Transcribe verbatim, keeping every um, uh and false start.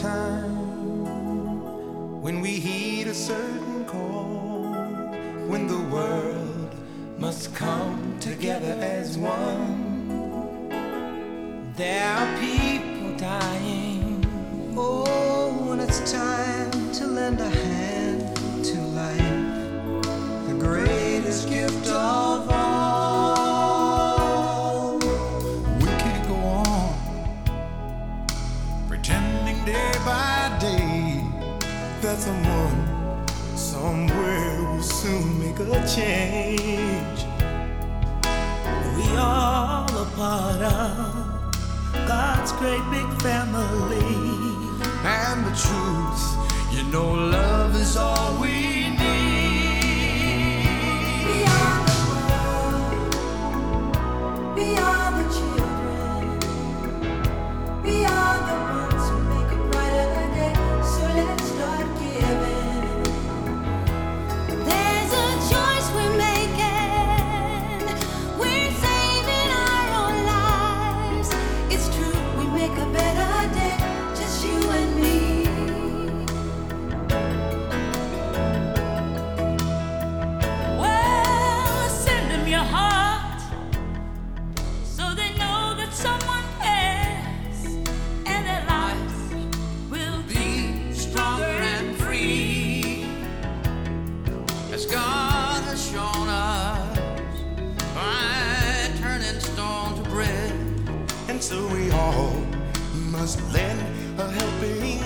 time when we heed a certain call, when the world must come together as one. There are people dying. Oh, when it's time to lend a hand to life, the greatest gift of all. We can't go on pretending day by day that someone somewhere will soon make a change. We all a part of God's great big family. And the truth, you know, love is all we need. We are the world, we are the children, we are the ones who make a brighter day, so let's start giving. There's a choice we're making, we're saving our own lives. It's true, we make a better day, just you and me. Well, send them your heart so they know that someone cares, and their lives will be stronger and free, As God has shown us by turning stone to bread. And so we all must lend a helping